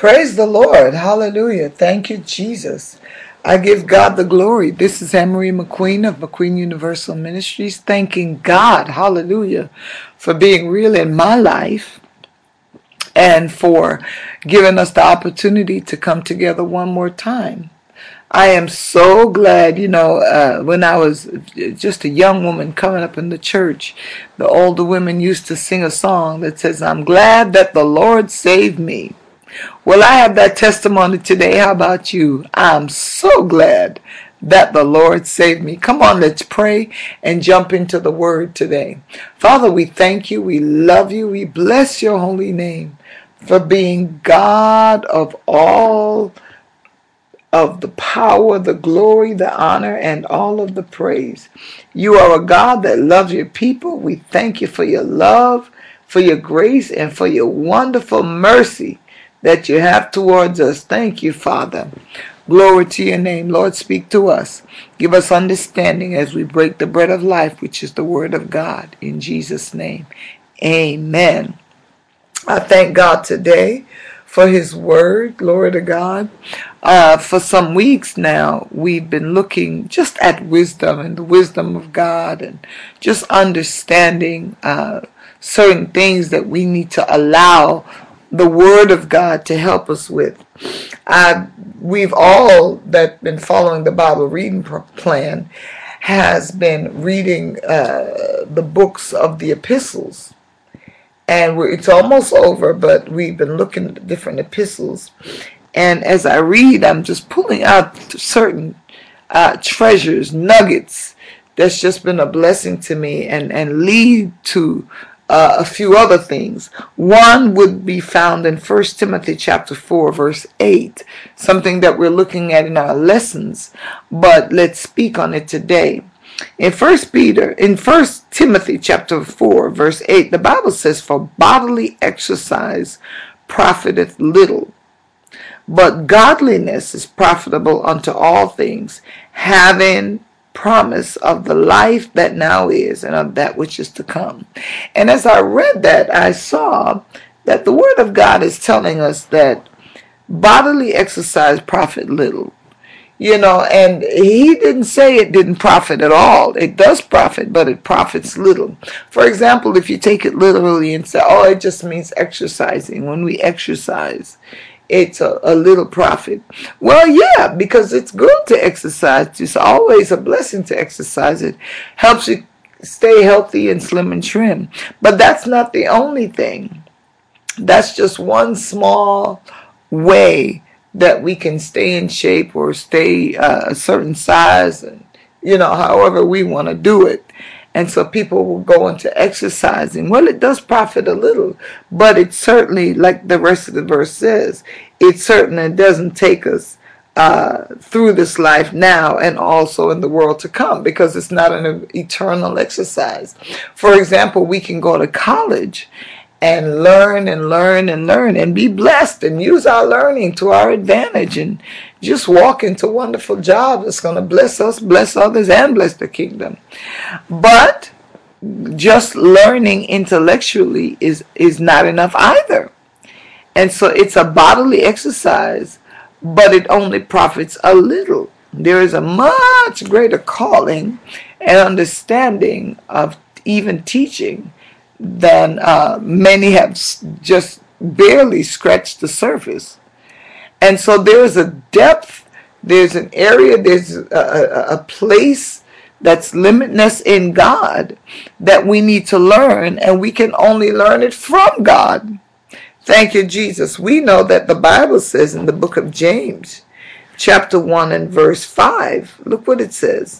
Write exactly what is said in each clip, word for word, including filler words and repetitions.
Praise the Lord. Hallelujah. Thank you, Jesus. I give God the glory. This is Anne-Marie McQueen of McQueen Universal Ministries, thanking God, hallelujah, for being real in my life and for giving us the opportunity to come together one more time. I am so glad, you know, uh, when I was just a young woman coming up in the church, the older women used to sing a song that says, "I'm glad that the Lord saved me." Well, I have that testimony today. How about you? I'm so glad that the Lord saved me. Come on, let's pray and jump into the word today. Father, we thank you. We love you. We bless your holy name for being God of all of the power, the glory, the honor, and all of the praise. You are a God that loves your people. We thank you for your love, for your grace, and for your wonderful mercy that you have towards us. Thank you, Father. Glory to your name. Lord, speak to us. Give us understanding as we break the bread of life, which is the word of God. In Jesus' name, amen. I thank God today for his word. Glory to God. Uh, for some weeks now, we've been looking just at wisdom and the wisdom of God and just understanding uh, certain things that we need to allow the word of God to help us with. Uh, we've all that been following the Bible reading plan has been reading uh, the books of the epistles. And we're, it's almost over, but we've been looking at the different epistles. And as I read, I'm just pulling out certain uh, treasures, nuggets, that's just been a blessing to me and, and lead to uh, a few other things. One would be found in First Timothy chapter four, verse eight, something that we're looking at in our lessons, but let's speak on it today. In First Peter, in First Timothy chapter four, verse eight, the Bible says, "For bodily exercise profiteth little, but godliness is profitable unto all things, having promise of the life that now is and of that which is to come." And as I read that, I saw that the Word of God is telling us that bodily exercise profit little. You know, and he didn't say it didn't profit at all. It does profit, but it profits little. For example, if you take it literally and say, oh, it just means exercising. When we exercise, it's a, a little profit. Well, yeah, because it's good to exercise. It's always a blessing to exercise. It helps you stay healthy and slim and trim. But that's not the only thing. That's just one small way that we can stay in shape or stay uh, a certain size, and you know, however we want to do it. And so people will go into exercising. Well, it does profit a little, but it certainly, like the rest of the verse says, it certainly doesn't take us uh, through this life now and also in the world to come, because it's not an eternal exercise. For example, we can go to college and learn and learn and learn and be blessed and use our learning to our advantage and just walk into wonderful jobs that's going to bless us, bless others, and bless the kingdom. But just learning intellectually is, is not enough either. And so it's a bodily exercise, but it only profits a little. There is a much greater calling and understanding of even teaching than uh, many have just barely scratched the surface. And so there's a depth, there's an area, there's a, a, a place that's limitless in God that we need to learn, and we can only learn it from God. Thank you, Jesus. We know that the Bible says in the book of James, chapter one and verse five, look what it says.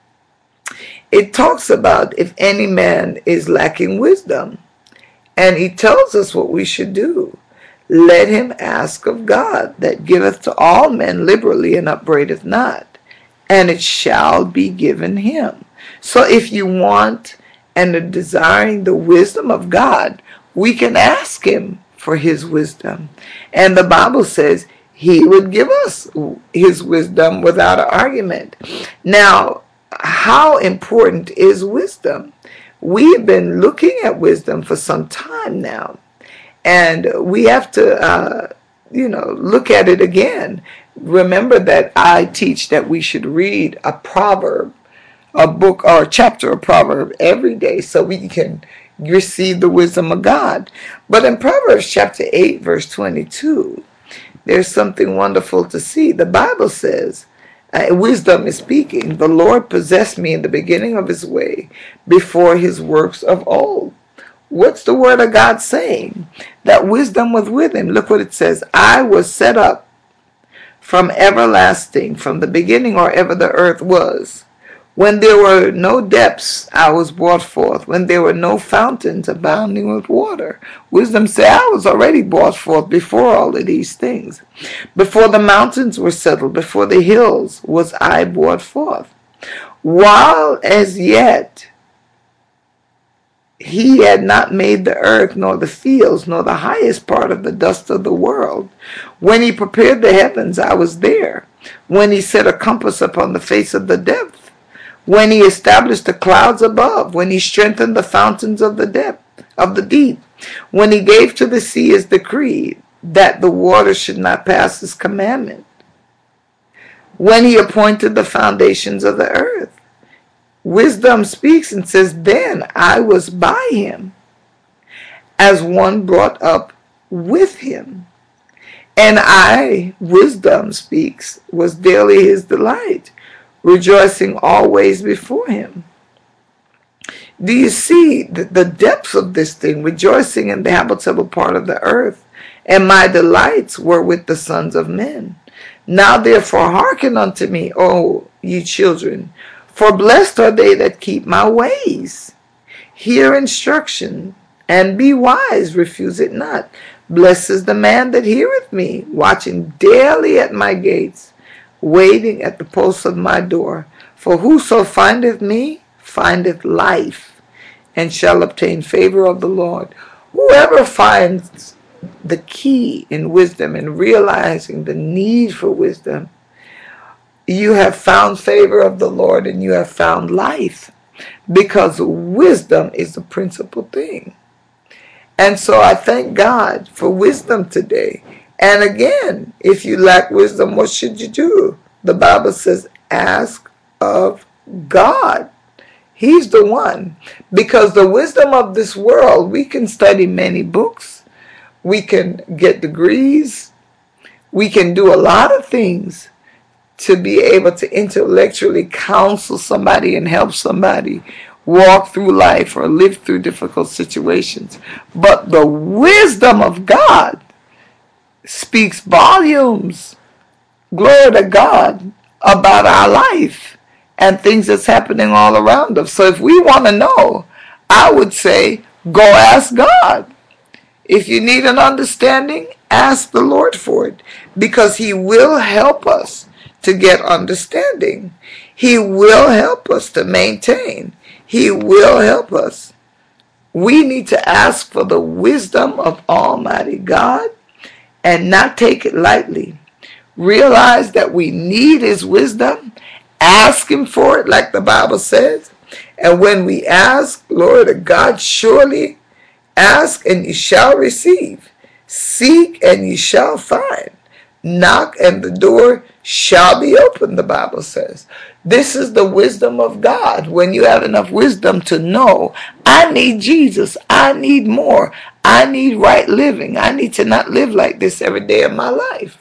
It talks about if any man is lacking wisdom, and he tells us what we should do. Let him ask of God, that giveth to all men liberally and upbraideth not, and it shall be given him. So if you want and are desiring the wisdom of God, we can ask him for his wisdom. And the Bible says he would give us his wisdom without an argument. Now, how important is wisdom? We've been looking at wisdom for some time now, and we have to uh, you know, look at it again. Remember that I teach that we should read a proverb, a book or a chapter of proverb every day so we can receive the wisdom of God. But in Proverbs chapter eight, verse twenty-two, there's something wonderful to see. The Bible says, uh, wisdom is speaking, the Lord possessed me in the beginning of his way, before his works of old. What's the word of God saying? That wisdom was with him. Look what it says. I was set up from everlasting, from the beginning or ever the earth was. When there were no depths, I was brought forth. When there were no fountains abounding with water. Wisdom said, I was already brought forth before all of these things. Before the mountains were settled, before the hills was I brought forth. While as yet he had not made the earth, nor the fields, nor the highest part of the dust of the world. When he prepared the heavens, I was there. When he set a compass upon the face of the depth. When he established the clouds above. When he strengthened the fountains of the depth, of the deep. When he gave to the sea his decree, that the water should not pass his commandment. When he appointed the foundations of the earth. Wisdom speaks and says, then I was by him, as one brought up with him. And I, wisdom speaks, was daily his delight, rejoicing always before him. Do you see the, the depths of this thing, rejoicing in the habitable part of the earth? And my delights were with the sons of men. Now therefore hearken unto me, O ye children, for blessed are they that keep my ways. Hear instruction, and be wise, refuse it not. Blessed is the man that heareth me, watching daily at my gates, waiting at the posts of my door. For whoso findeth me, findeth life, and shall obtain favor of the Lord. Whoever finds the key in wisdom and realizing the need for wisdom, you have found favor of the Lord and you have found life, because wisdom is the principal thing. And so I thank God for wisdom today. And again, if you lack wisdom, what should you do? The Bible says, ask of God. He's the one. Because the wisdom of this world, we can study many books. We can get degrees. We can do a lot of things to be able to intellectually counsel somebody and help somebody walk through life or live through difficult situations. But the wisdom of God speaks volumes, glory to God, about our life and things that's happening all around us. So if we want to know, I would say, go ask God. If you need an understanding, ask the Lord for it, because he will help us to get understanding. He will help us to maintain. He will help us. We need to ask for the wisdom of Almighty God and not take it lightly. Realize that we need his wisdom. Ask him for it, like the Bible says. And when we ask, glory to God, surely ask and you shall receive. Seek and you shall find. Knock and the door shall be opened, the Bible says. This is the wisdom of God. When you have enough wisdom to know, I need Jesus. I need more. I need right living. I need to not live like this every day of my life.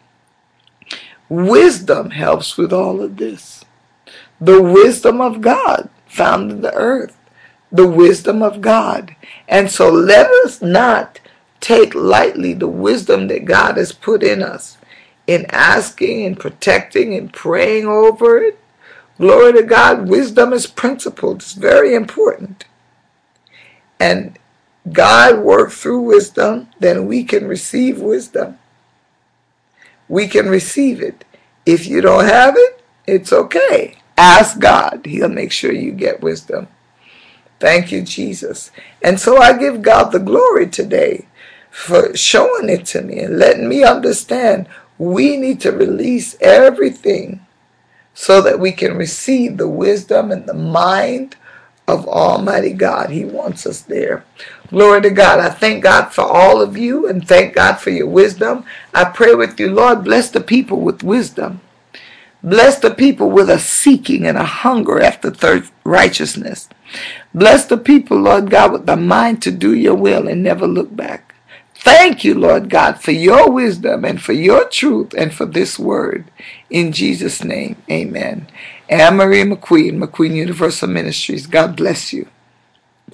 Wisdom helps with all of this. The wisdom of God found in the earth. The wisdom of God. And so let us not take lightly the wisdom that God has put in us, in asking and protecting and praying over it. Glory to God. Wisdom is principled. It's very important. And God worked through wisdom, then we can receive wisdom. We can receive it. If you don't have it, it's okay. Ask God. He'll make sure you get wisdom. Thank you, Jesus. And so I give God the glory today for showing it to me and letting me understand we need to release everything so that we can receive the wisdom and the mind of Almighty God. He wants us there. Glory to God. I thank God for all of you and thank God for your wisdom. I pray with you, Lord, bless the people with wisdom. Bless the people with a seeking and a hunger after thirst, righteousness. Bless the people, Lord God, with the mind to do your will and never look back. Thank you, Lord God, for your wisdom and for your truth and for this word. In Jesus' name, amen. Anne Marie McQueen, McQueen Universal Ministries. God bless you.